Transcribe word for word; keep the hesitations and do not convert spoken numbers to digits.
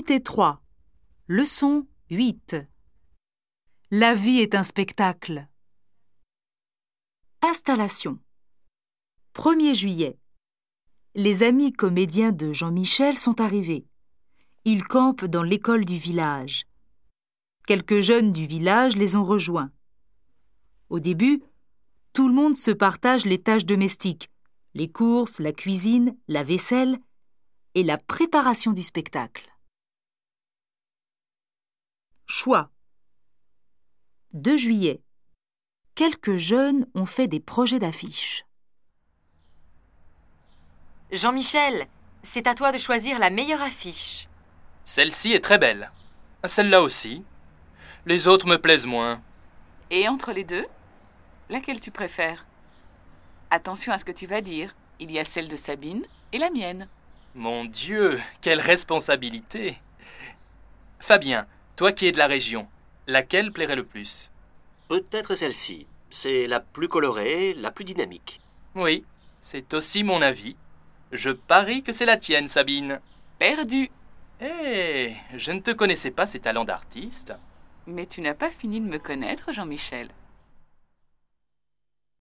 Unité trois. Leçon huit. La vie est un spectacle. Installation. premier juillet. Les amis comédiens de Jean-Michel sont arrivés. Ils campent dans l'école du village. Quelques jeunes du village les ont rejoints. Au début, tout le monde se partage les tâches domestiques, les courses, la cuisine, la vaisselle et la préparation du spectacle. Choix. deux juillet. Quelques jeunes ont fait des projets d'affiches. Jean-Michel, c'est à toi de choisir la meilleure affiche. Celle-ci est très belle. Celle-là aussi. Les autres me plaisent moins. Et entre les deux, laquelle tu préfères? Attention à ce que tu vas dire. Il y a celle de Sabine et la mienne. Mon Dieu, quelle responsabilité! Fabien, toi qui es de la région, laquelle plairait le plus? Peut-être celle-ci. C'est la plus colorée, la plus dynamique. Oui, c'est aussi mon avis. Je parie que c'est la tienne, Sabine. Perdu. Eh, je ne te connaissais pas ces talents d'artiste. Mais tu n'as pas fini de me connaître, Jean-Michel.